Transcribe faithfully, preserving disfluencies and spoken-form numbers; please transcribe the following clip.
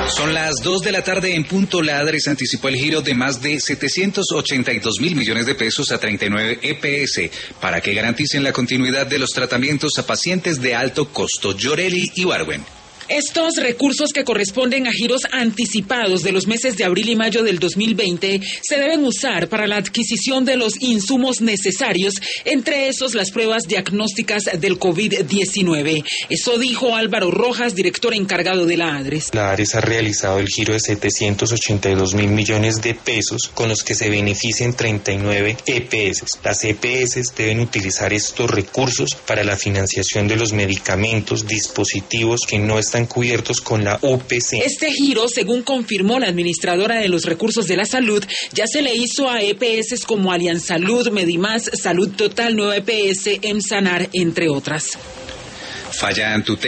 Son las dos de la tarde en punto. La ADRES anticipó el giro de más de setecientos ochenta y dos mil millones de pesos a treinta y nueve E P S para que garanticen la continuidad de los tratamientos a pacientes de alto costo. Llorelli Ibargüen. Estos recursos, que corresponden a giros anticipados de los meses de abril y mayo del dos mil veinte, se deben usar para la adquisición de los insumos necesarios, entre esos las pruebas diagnósticas del COVID diecinueve. Eso dijo Álvaro Rojas, director encargado de la ADRES. La ADRES ha realizado el giro de setecientos ochenta y dos mil millones de pesos, con los que se benefician treinta y nueve E P S. Las E P S deben utilizar estos recursos para la financiación de los medicamentos, dispositivos que no están están cubiertos con la U P C. Este giro, según confirmó la administradora de los recursos de la salud, ya se le hizo a E P S como Aliansalud, Medimás, Salud Total, Nueva E P S, EMSANAR, entre otras. Falla Antutec.